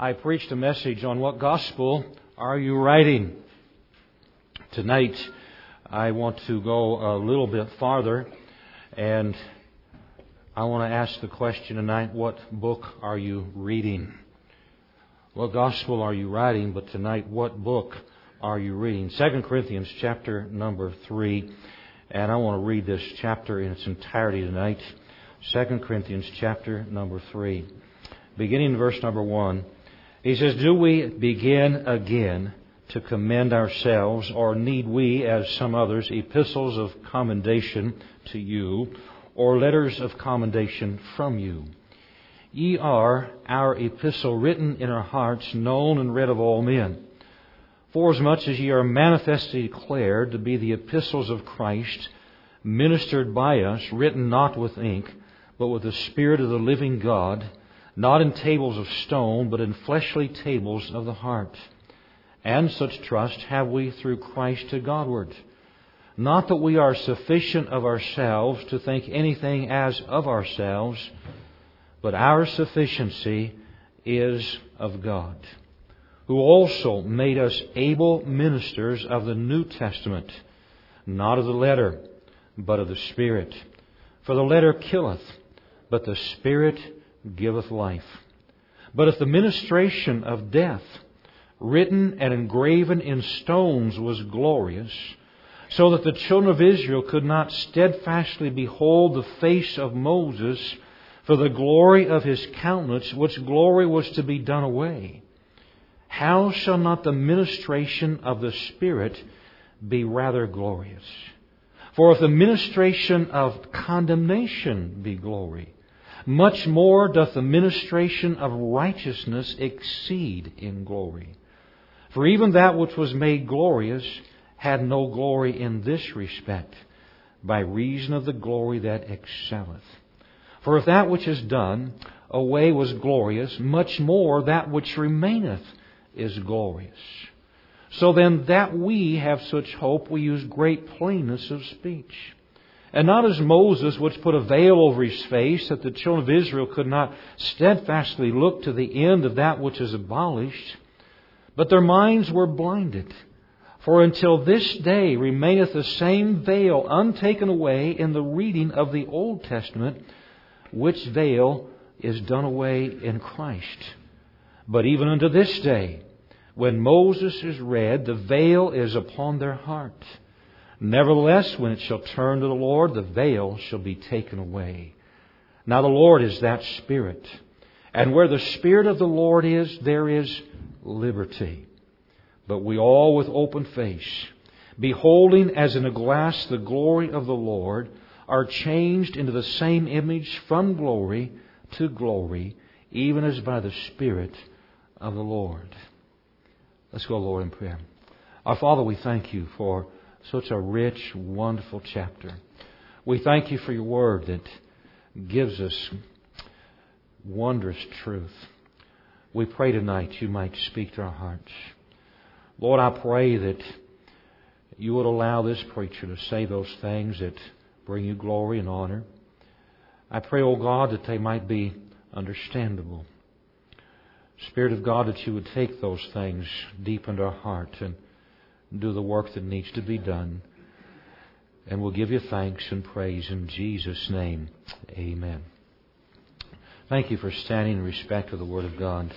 I preached a message on what gospel are you writing? Tonight, I want to go a little bit farther, and I want to ask the question tonight, what book are you reading? What gospel are you writing? But tonight, what book are you reading? 2 Corinthians chapter number 3, and I want to read this chapter in its entirety tonight. 2 Corinthians chapter number 3, beginning in verse number 1. He says, "Do we begin again to commend ourselves, or need we, as some others, epistles of commendation to you, or letters of commendation from you? Ye are our epistle written in our hearts, known and read of all men. Forasmuch as ye are manifestly declared to be the epistles of Christ, ministered by us, written not with ink, but with the Spirit of the living God, not in tables of stone, but in fleshly tables of the heart. And such trust have we through Christ to Godward. Not that we are sufficient of ourselves to think anything as of ourselves, but our sufficiency is of God, who also made us able ministers of the New Testament, not of the letter, but of the Spirit. For the letter killeth, but the Spirit giveth life. But if the ministration of death, written and engraven in stones, was glorious, so that the children of Israel could not steadfastly behold the face of Moses for the glory of his countenance, which glory was to be done away, how shall not the ministration of the Spirit be rather glorious? For if the ministration of condemnation be glory, much more doth the ministration of righteousness exceed in glory. For even that which was made glorious had no glory in this respect, by reason of the glory that excelleth. For if that which is done away was glorious, much more that which remaineth is glorious. So then that we have such hope, we use great plainness of speech. And not as Moses, which put a veil over his face, that the children of Israel could not steadfastly look to the end of that which is abolished, but their minds were blinded. For until this day remaineth the same veil untaken away in the reading of the Old Testament, which veil is done away in Christ. But even unto this day, when Moses is read, the veil is upon their heart. Nevertheless, when it shall turn to the Lord, the veil shall be taken away. Now the Lord is that Spirit. And where the Spirit of the Lord is, there is liberty. But we all with open face, beholding as in a glass the glory of the Lord, are changed into the same image from glory to glory, even as by the Spirit of the Lord." Let's go, Lord, in prayer. Our Father, we thank you for such a rich, wonderful chapter. We thank you for your word that gives us wondrous truth. We pray tonight you might speak to our hearts. Lord, I pray that you would allow this preacher to say those things that bring you glory and honor. I pray, O God, that they might be understandable. Spirit of God, that you would take those things deep into our heart and do the work that needs to be done. And we'll give you thanks and praise in Jesus' name. Amen. Thank you for standing in respect of the Word of God.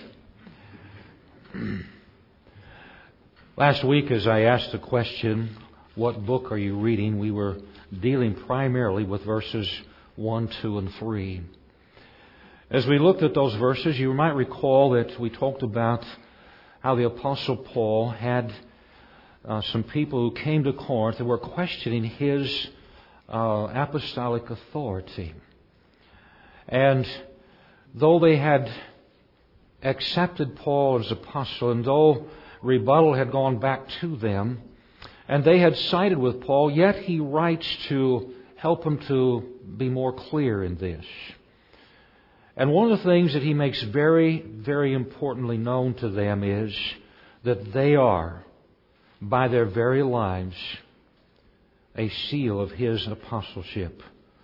Last week, as I asked the question, what book are you reading? We were dealing primarily with verses 1, 2, and 3. As we looked at those verses, you might recall that we talked about how the Apostle Paul had some people who came to Corinth and were questioning his apostolic authority. And though they had accepted Paul as apostle, and though rebuttal had gone back to them, and they had sided with Paul, yet he writes to help them to be more clear in this. And one of the things that he makes very, very importantly known to them is that they are, by their very lives, a seal of his apostleship.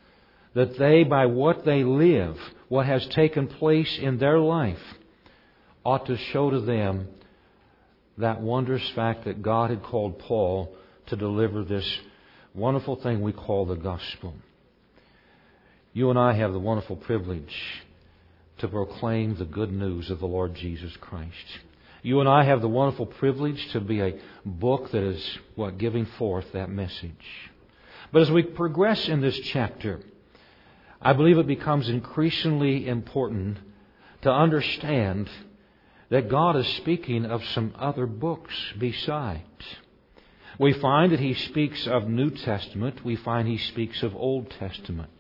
That they, by what they live, what has taken place in their life, ought to show to them that wondrous fact that God had called Paul to deliver this wonderful thing we call the gospel. You and I have the wonderful privilege to proclaim the good news of the Lord Jesus Christ. You and I have the wonderful privilege to be a book that is giving forth that message. But as we progress in this chapter, I believe it becomes increasingly important to understand that God is speaking of some other books besides. We find that He speaks of New Testament. We find He speaks of Old Testament.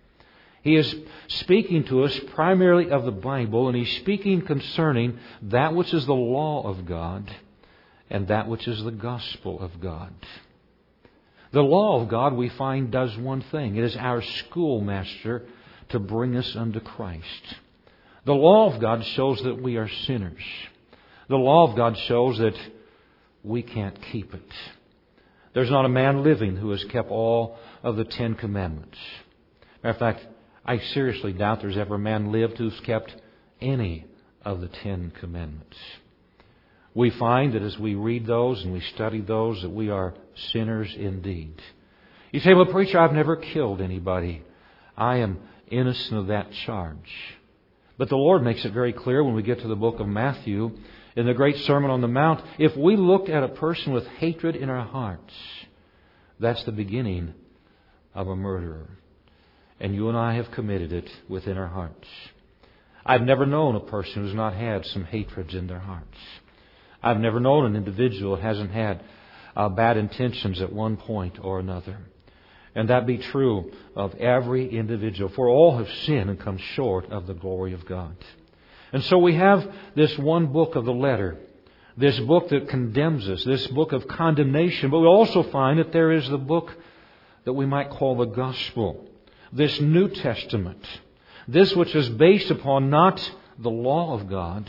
He is speaking to us primarily of the Bible, and He's speaking concerning that which is the law of God and that which is the gospel of God. The law of God, we find, does one thing. It is our schoolmaster to bring us unto Christ. The law of God shows that we are sinners. The law of God shows that we can't keep it. There's not a man living who has kept all of the 10 Commandments. Matter of fact, I seriously doubt there's ever a man lived who's kept any of the 10 Commandments. We find that as we read those and we study those, that we are sinners indeed. You say, well, preacher, I've never killed anybody. I am innocent of that charge. But the Lord makes it very clear when we get to the book of Matthew, in the great Sermon on the Mount, if we look at a person with hatred in our hearts, that's the beginning of a murderer. And you and I have committed it within our hearts. I've never known a person who's not had some hatreds in their hearts. I've never known an individual that hasn't had bad intentions at one point or another. And that be true of every individual. For all have sinned and come short of the glory of God. And so we have this one book of the letter, this book that condemns us, this book of condemnation. But we also find that there is the book that we might call the gospel, this New Testament, this which is based upon not the law of God,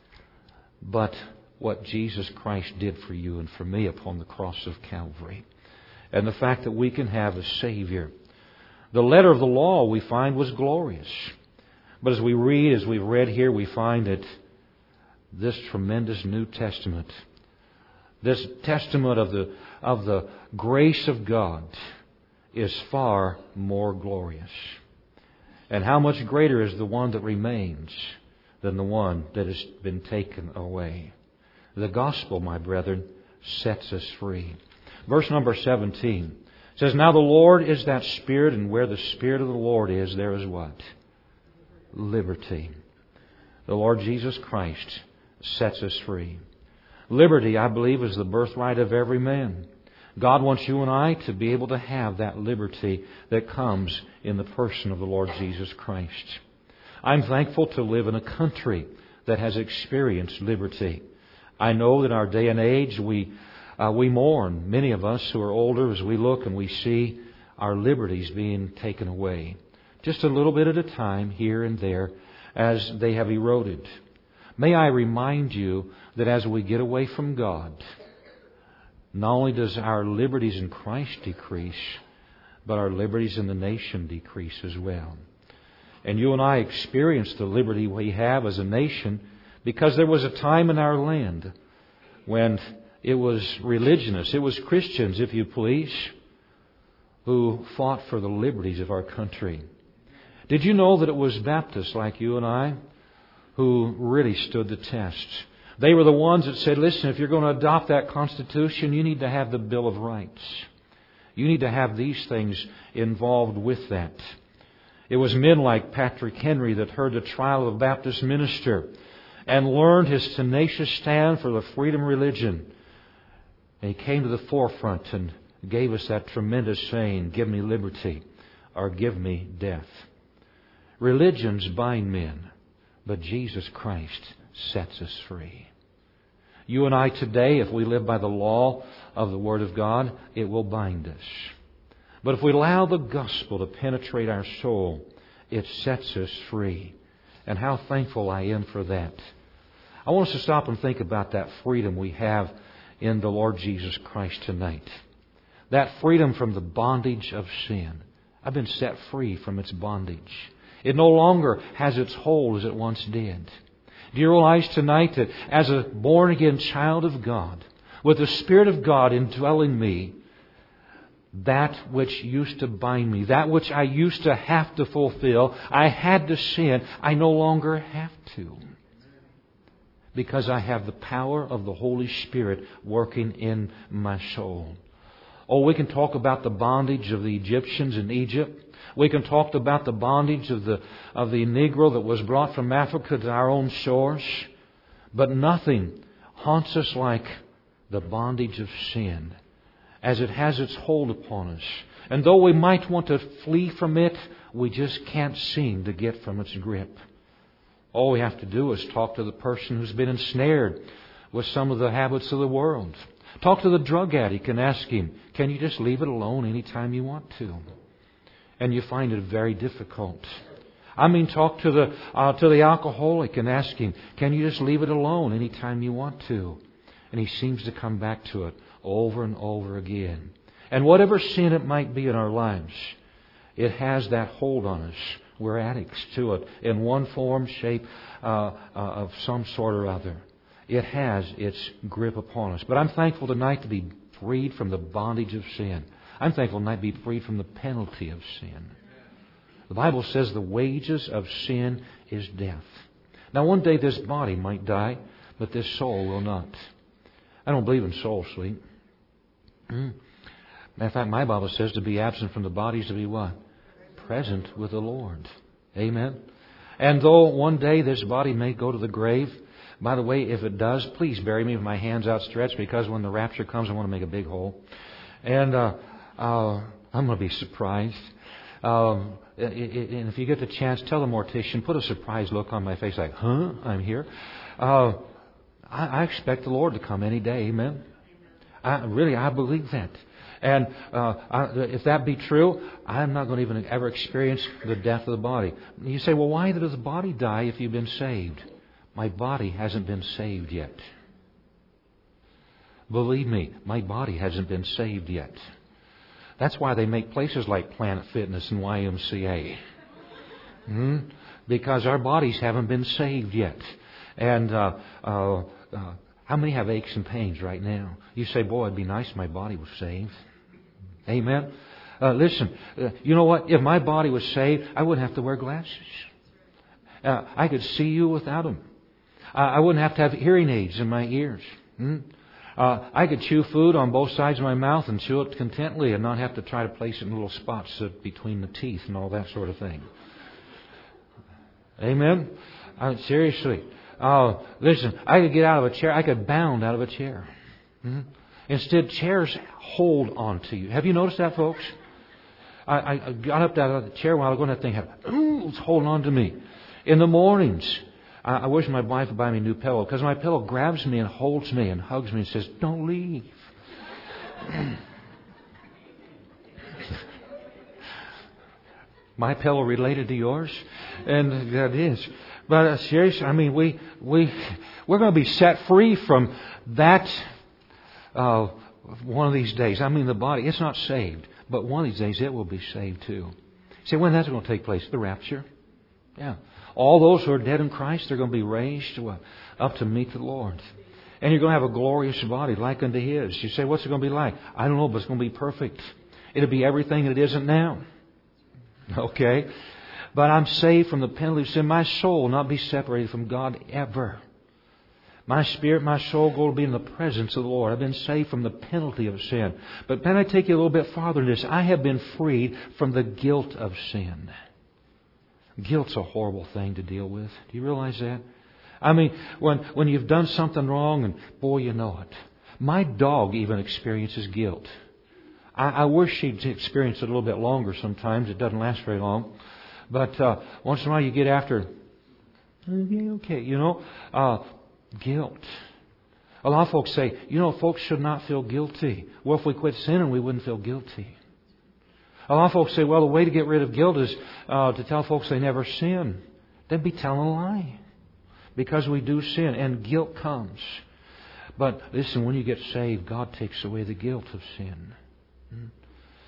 but what Jesus Christ did for you and for me upon the cross of Calvary. And the fact that we can have a Savior. The letter of the law, we find, was glorious. But as we read, as we've read here, we find that this tremendous New Testament, this testament of the grace of God, is far more glorious. And how much greater is the one that remains than the one that has been taken away. The gospel, my brethren, sets us free. Verse number 17 says, Now the Lord is that Spirit, and where the Spirit of the Lord is, there is what? Liberty. The Lord Jesus Christ sets us free. Liberty, I believe, is the birthright of every man. God wants you and I to be able to have that liberty that comes in the person of the Lord Jesus Christ. I'm thankful to live in a country that has experienced liberty. I know that in our day and age we mourn, many of us who are older, as we look and we see our liberties being taken away. Just a little bit at a time, here and there, as they have eroded. May I remind you that as we get away from God, not only does our liberties in Christ decrease, but our liberties in the nation decrease as well. And you and I experience the liberty we have as a nation because there was a time in our land when it was religionists, it was Christians, if you please, who fought for the liberties of our country. Did you know that it was Baptists like you and I who really stood the test? They were the ones that said, listen, if you're going to adopt that Constitution, you need to have the Bill of Rights. You need to have these things involved with that. It was men like Patrick Henry that heard the trial of a Baptist minister and learned his tenacious stand for the freedom of religion. And he came to the forefront and gave us that tremendous saying, give me liberty or give me death. Religions bind men, but Jesus Christ sets us free. You and I today, if we live by the law of the Word of God, it will bind us. But if we allow the gospel to penetrate our soul, it sets us free. And how thankful I am for that. I want us to stop and think about that freedom we have in the Lord Jesus Christ tonight. That freedom from the bondage of sin. I've been set free from its bondage. It no longer has its hold as it once did. Do you realize tonight that as a born-again child of God, with the Spirit of God indwelling me, that which used to bind me, that which I used to have to fulfill, I had to sin, I no longer have to. Because I have the power of the Holy Spirit working in my soul. Oh, we can talk about the bondage of the Egyptians in Egypt. We can talk about the bondage of the Negro that was brought from Africa to our own shores. But nothing haunts us like the bondage of sin, as it has its hold upon us. And though we might want to flee from it, we just can't seem to get from its grip. All we have to do is talk to the person who's been ensnared with some of the habits of the world. Talk to the drug addict and ask him, can you just leave it alone anytime you want to? And you find it very difficult. I mean, talk to the alcoholic and ask him, can you just leave it alone anytime you want to? And he seems to come back to it over and over again. And whatever sin it might be in our lives, it has that hold on us. We're addicts to it in one form, shape, of some sort or other. It has its grip upon us. But I'm thankful tonight to be freed from the bondage of sin. I'm thankful tonight to be freed from the penalty of sin. The Bible says the wages of sin is death. Now one day this body might die, but this soul will not. I don't believe in soul sleep. Matter of fact, my Bible says to be absent from the body is to be what? Present with the Lord. Amen. And though one day this body may go to the grave, by the way, if it does, please bury me with my hands outstretched, because when the rapture comes, I want to make a big hole. And I'm going to be surprised. And if you get the chance, tell the mortician, put a surprised look on my face like, huh, I'm here. I expect the Lord to come any day. Amen. I believe that. And if that be true, I'm not going to even ever experience the death of the body. You say, well, why does the body die if you've been saved? My body hasn't been saved yet. Believe me, my body hasn't been saved yet. That's why they make places like Planet Fitness and YMCA. Because our bodies haven't been saved yet. And how many have aches and pains right now? You say, boy, it'd be nice if my body was saved. Amen. Listen, you know what? If my body was saved, I wouldn't have to wear glasses. I could see you without them. I wouldn't have to have hearing aids in my ears. I could chew food on both sides of my mouth and chew it contently and not have to try to place it in little spots between the teeth and all that sort of thing. Amen? Seriously. Listen, I could get out of a chair. I could bound out of a chair. Instead, chairs hold on to you. Have you noticed that, folks? I got up out of the chair while I was going to think, it's holding on to me. In the mornings, I wish my wife would buy me a new pillow, because my pillow grabs me and holds me and hugs me and says, don't leave. My pillow related to yours? And that is. But seriously, I mean, we're going to be set free from that one of these days. I mean, the body, it's not saved, but one of these days it will be saved too. See, when that's going to take place? The rapture. Yeah. All those who are dead in Christ, they're going to be raised up to meet the Lord. And you're going to have a glorious body like unto His. You say, what's it going to be like? I don't know, but it's going to be perfect. It'll be everything that it isn't now. Okay? But I'm saved from the penalty of sin. My soul will not be separated from God ever. My spirit, my soul will be in the presence of the Lord. I've been saved from the penalty of sin. But then I take you a little bit farther in this. I have been freed from the guilt of sin. Guilt's a horrible thing to deal with. Do you realize that? I mean, when you've done something wrong and, boy, you know it. My dog even experiences guilt. I wish she'd experience it a little bit longer sometimes. It doesn't last very long. But once in a while you get after, okay, you know, guilt. A lot of folks say, you know, folks should not feel guilty. Well, if we quit sinning, we wouldn't feel guilty. A lot of folks say, well, the way to get rid of guilt is to tell folks they never sin. They'd be telling a lie. Because we do sin and guilt comes. But listen, when you get saved, God takes away the guilt of sin.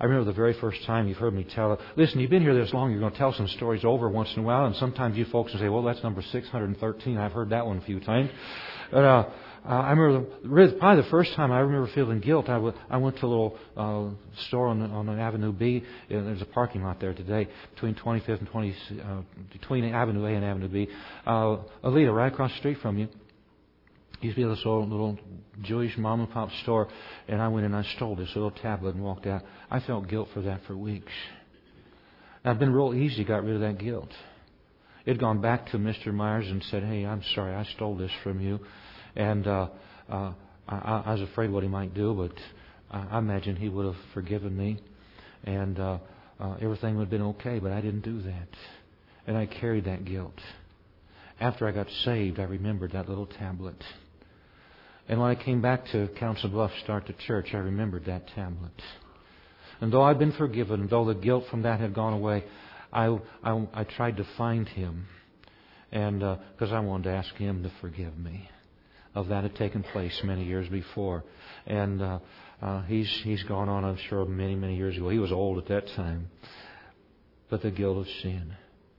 I remember the very first time you've heard me tell it. Listen, you've been here this long, you're going to tell some stories over once in a while, and sometimes you folks will say, well, that's number 613. I've heard that one a few times. But I remember probably the first time I remember feeling guilt. I went to a little store on Avenue B. There's a parking lot there today between 25th and between Avenue A and Avenue B. Alita, right across the street from you. Used to be this old little Jewish mom and pop store, and I went in and I stole this little tablet and walked out. I felt guilt for that for weeks. And I've been real easy, got rid of that guilt. It had gone back to Mr. Myers and said, hey, I'm sorry, I stole this from you. And I was afraid what he might do, but I imagine he would have forgiven me, and everything would have been okay, but I didn't do that. And I carried that guilt. After I got saved, I remembered that little tablet. And when I came back to Council Bluffs, start the church, I remembered that tablet. And though I'd been forgiven, though the guilt from that had gone away, I tried to find Him, and because I wanted to ask Him to forgive me of that had taken place many years before. And he's gone on, I'm sure, many, many years ago. He was old at that time. But the guilt of sin.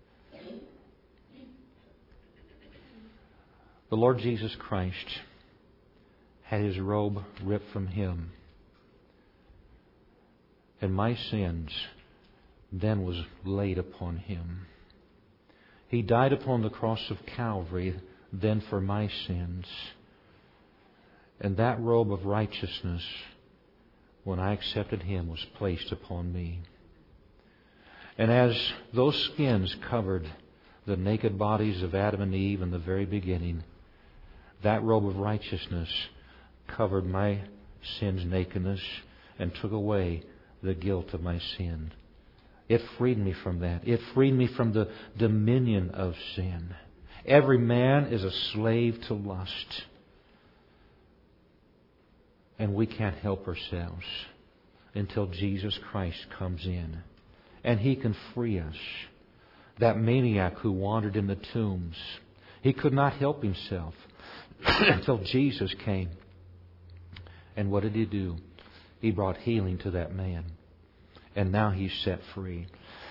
The Lord Jesus Christ had His robe ripped from Him. And my sins then was laid upon Him. He died upon the cross of Calvary then for my sins. And that robe of righteousness, when I accepted Him, was placed upon me. And as those skins covered the naked bodies of Adam and Eve in the very beginning, that robe of righteousness covered my sin's nakedness and took away the guilt of my sin. It freed me from that. It freed me from the dominion of sin. Every man is a slave to lust. And we can't help ourselves until Jesus Christ comes in. And He can free us. That maniac who wandered in the tombs, he could not help himself until Jesus came. And what did He do? He brought healing to that man. And now he's set free.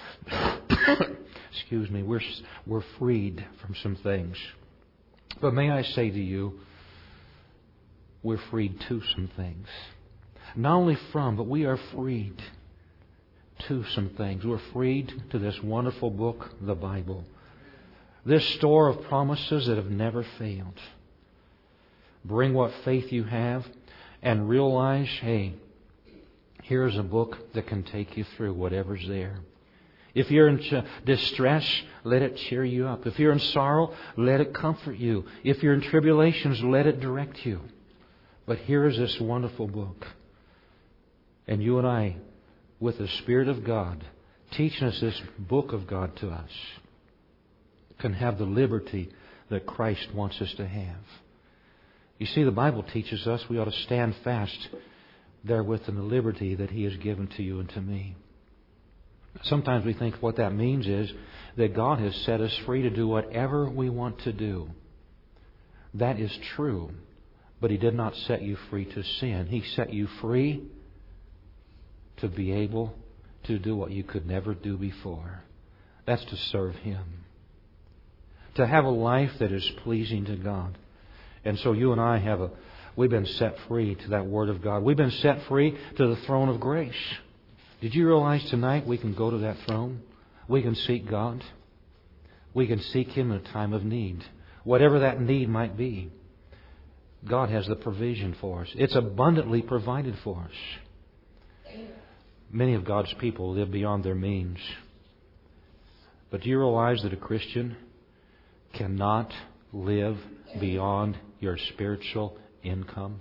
Excuse me, we're freed from some things. But may I say to you, we're freed to some things. Not only from, but we are freed to some things. We're freed to this wonderful book, the Bible. This store of promises that have never failed. Bring what faith you have and realize, hey, here's a book that can take you through whatever's there. If you're in distress, let it cheer you up. If you're in sorrow, let it comfort you. If you're in tribulations, let it direct you. But here is this wonderful book. And you and I, with the Spirit of God, teaching us this book of God to us, can have the liberty that Christ wants us to have. You see, the Bible teaches us we ought to stand fast therewith in the liberty that He has given to you and to me. Sometimes we think what that means is that God has set us free to do whatever we want to do. That is true. But He did not set you free to sin. He set you free to be able to do what you could never do before. That's to serve Him. To have a life that is pleasing to God. And so you and I we've been set free to that Word of God. We've been set free to the throne of grace. Did you realize tonight we can go to that throne? We can seek God. We can seek Him in a time of need. Whatever that need might be. God has the provision for us. It's abundantly provided for us. Many of God's people live beyond their means. But do you realize that a Christian cannot live beyond your spiritual income?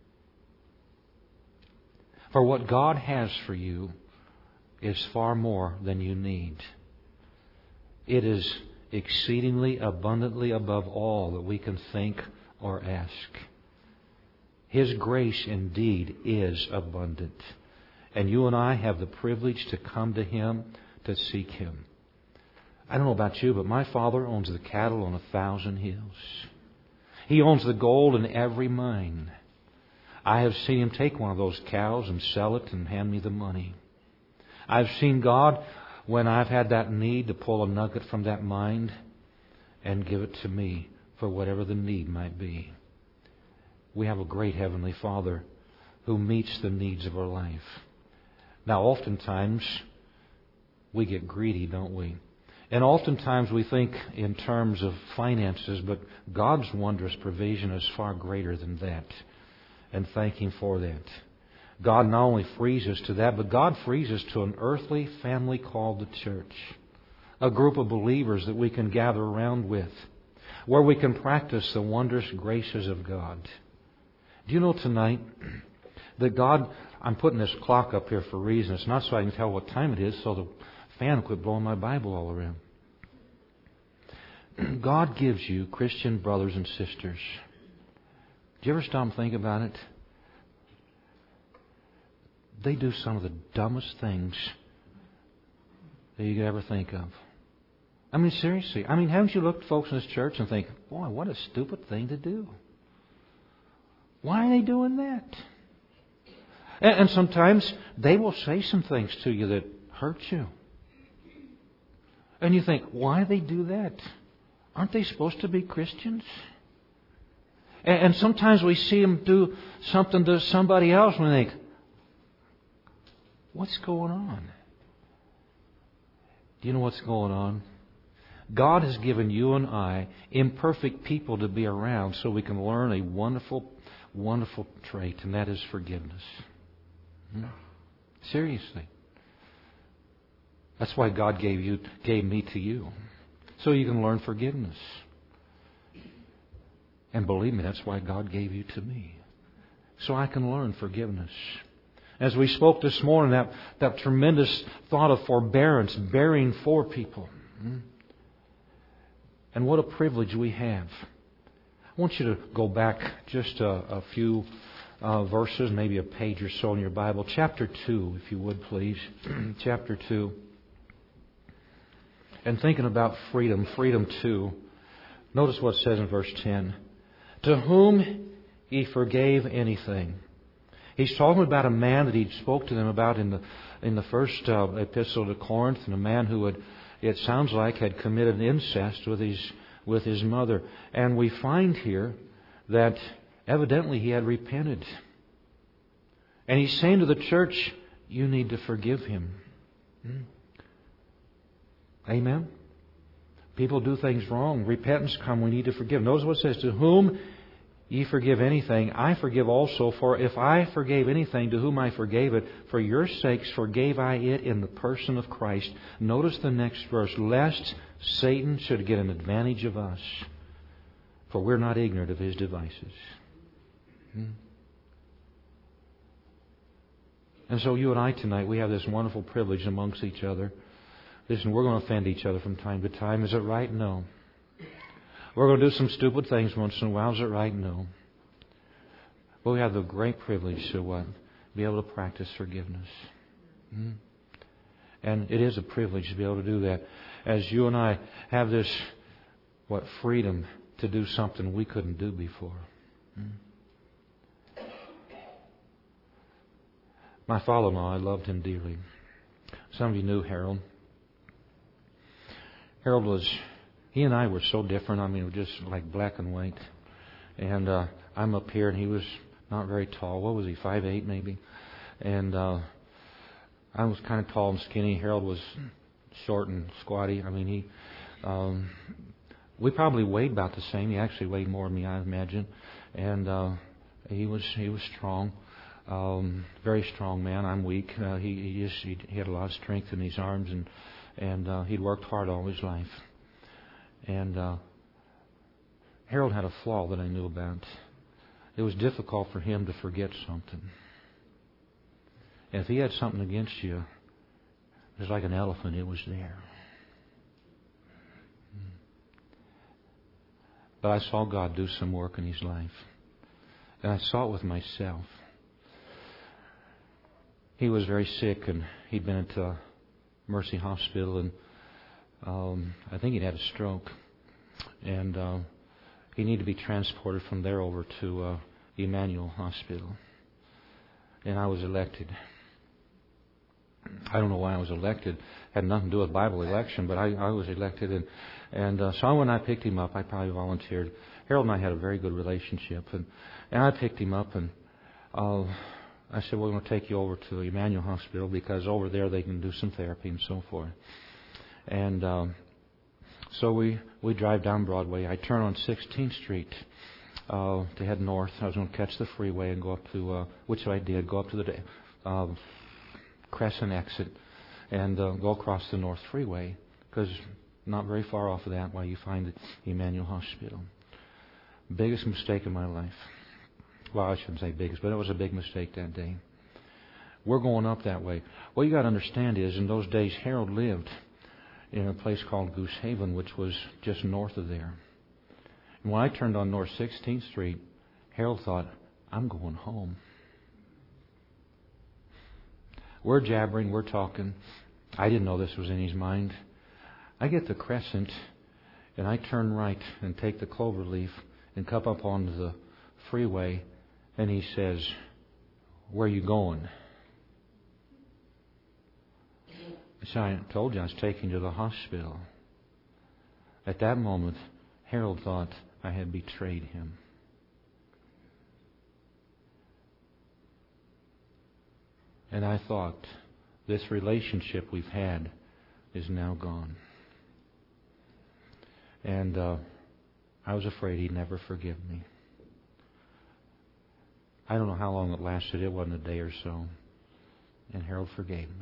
For what God has for you is far more than you need. It is exceedingly abundantly above all that we can think or ask. His grace indeed is abundant. And you and I have the privilege to come to Him to seek Him. I don't know about you, but my Father owns the cattle on 1,000 hills. He owns the gold in every mine. I have seen Him take one of those cows and sell it and hand me the money. I've seen God when I've had that need to pull a nugget from that mind and give it to me for whatever the need might be. We have a great Heavenly Father who meets the needs of our life. Now, oftentimes, we get greedy, don't we? And oftentimes we think in terms of finances, but God's wondrous provision is far greater than that. And thank Him for that. God not only frees us to that, but God frees us to an earthly family called the church. A group of believers that we can gather around with, where we can practice the wondrous graces of God. Do you know tonight that God, I'm putting this clock up here for a reason. It's not so I can tell what time it is, so the fan will quit blowing my Bible all around. God gives you Christian brothers and sisters. Do you ever stop and think about it? They do some of the dumbest things that you could ever think of. I mean, seriously. I mean, haven't you looked at folks in this church and think, boy, what a stupid thing to do. Why are they doing that? And sometimes they will say some things to you that hurt you. And you think, why do they do that? Aren't they supposed to be Christians? And sometimes we see them do something to somebody else and we think, what's going on? Do you know what's going on? God has given you and I imperfect people to be around so we can learn a wonderful, wonderful trait, and that is forgiveness. Seriously. That's why God gave me to you. So you can learn forgiveness. And believe me, that's why God gave you to me. So I can learn forgiveness. As we spoke this morning, that tremendous thought of forbearance, bearing for people. And what a privilege we have. I want you to go back just a few verses, maybe a page or so in your Bible. Chapter 2, if you would please. Chapter 2. And thinking about freedom 2. Notice what it says in verse 10. To whom ye forgave anything. He's talking about a man that he spoke to them about in the first epistle to Corinth, and a man who had, it sounds like, had committed incest with his mother. And we find here that evidently he had repented. And he's saying to the church, you need to forgive him. Amen? People do things wrong. Repentance come. We need to forgive. Notice what it says. To whom ye forgive anything, I forgive also. For if I forgave anything to whom I forgave it, for your sakes forgave I it in the person of Christ. Notice the next verse. Lest Satan should get an advantage of us. For we're not ignorant of his devices. And so you and I tonight, we have this wonderful privilege amongst each other. Listen, we're going to offend each other from time to time. Is it right? No. We're going to do some stupid things once in a while. Is it right? No. But we have the great privilege to what? Be able to practice forgiveness. And it is a privilege to be able to do that. As you and I have this, freedom to do something we couldn't do before. My father-in-law, I loved him dearly. Some of you knew Harold. Harold he and I were so different. I mean, we're just like black and white. And I'm up here, and he was not very tall. What was he, 5'8" maybe? And I was kind of tall and skinny. Harold was short and squatty. I mean, we probably weighed about the same. He actually weighed more than me, I imagine. And he was strong. Very strong man. I'm weak. He had a lot of strength in his arms, and he'd worked hard all his life. And Harold had a flaw that I knew about. It was difficult for him to forget something. And if he had something against you, it was like an elephant. It was there. But I saw God do some work in his life. And I saw it with myself. He was very sick, and he'd been at Mercy Hospital, and I think he'd had a stroke. And he needed to be transported from there over to Emmanuel Hospital. And I was elected. I don't know why I was elected. Had nothing to do with Bible election, but I was elected, and so when I picked him up, I probably volunteered. Harold and I had a very good relationship, and I picked him up, and I said, "We're going to take you over to Emmanuel Hospital because over there they can do some therapy and so forth." And so we drive down Broadway. I turn on 16th Street to head north. I was going to catch the freeway and go up to, which I did, go up to the Crescent exit and go across the North Freeway, because not very far off of that, you find the Emmanuel Hospital. Biggest mistake of my life. Well, I shouldn't say biggest, but it was a big mistake that day. We're going up that way. What you got to understand is, in those days, Harold lived in a place called Goose Haven, which was just north of there. And when I turned on North 16th Street, Harold thought, "I'm going home." We're jabbering, we're talking. I didn't know this was in his mind. I get the Crescent, and I turn right and take the Cloverleaf and come up onto the freeway, and he says, "Where are you going?" So I told you I was taking you to the hospital. At that moment, Harold thought I had betrayed him. And I thought, this relationship we've had is now gone. And I was afraid he'd never forgive me. I don't know how long it lasted. It wasn't a day or so. And Harold forgave me.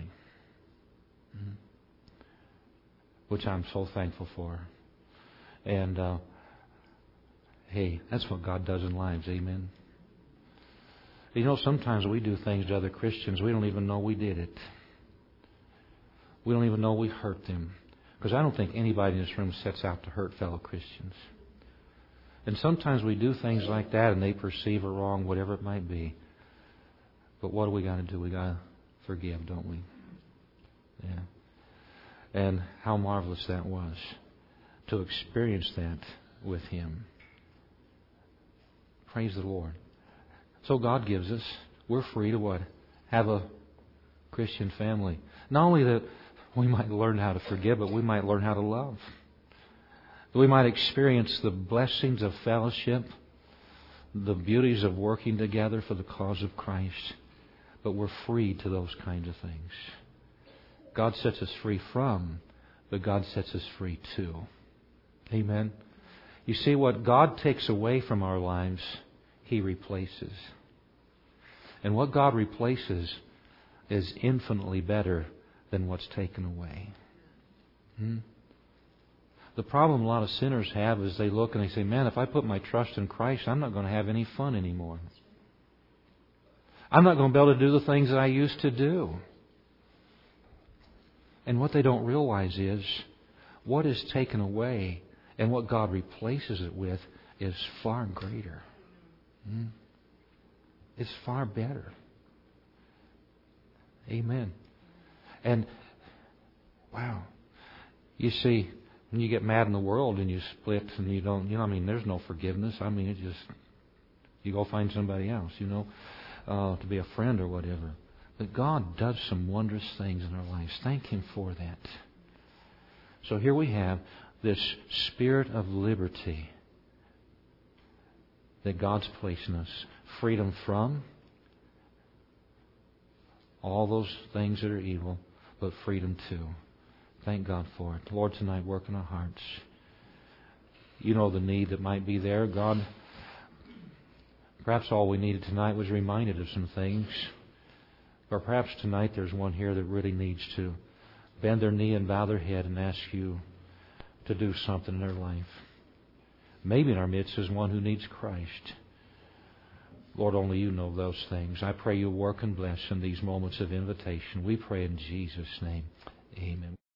Which I'm so thankful for. And hey, that's what God does in lives. Amen. You know, sometimes we do things to other Christians, we don't even know we did it. We don't even know we hurt them. Because I don't think anybody in this room sets out to hurt fellow Christians. And sometimes we do things like that and they perceive it wrong, whatever it might be. But what do we got to do? We got to forgive, don't we? Yeah. And how marvelous that was to experience that with Him. Praise the Lord. So God gives us, we're free to what? Have a Christian family. Not only that we might learn how to forgive, but we might learn how to love. That we might experience the blessings of fellowship, the beauties of working together for the cause of Christ. But we're free to those kinds of things. God sets us free from, but God sets us free to. Amen. You see, what God takes away from our lives, He replaces. And what God replaces is infinitely better than what's taken away. The problem a lot of sinners have is they look and they say, "Man, if I put my trust in Christ, I'm not going to have any fun anymore. I'm not going to be able to do the things that I used to do." And what they don't realize is what is taken away and what God replaces it with is far greater. It's far better. Amen. And, wow. You see, when you get mad in the world and you split and you don't, there's no forgiveness. It just, you go find somebody else, to be a friend or whatever. But God does some wondrous things in our lives. Thank Him for that. So here we have this spirit of liberty that God's placed in us. Freedom from all those things that are evil, but freedom to. Thank God for it. Lord, tonight work in our hearts. You know the need that might be there. God, perhaps all we needed tonight was reminded of some things. Or perhaps tonight there's one here that really needs to bend their knee and bow their head and ask You to do something in their life. Maybe in our midst is one who needs Christ. Lord, only You know those things. I pray You work and bless in these moments of invitation. We pray in Jesus' name. Amen.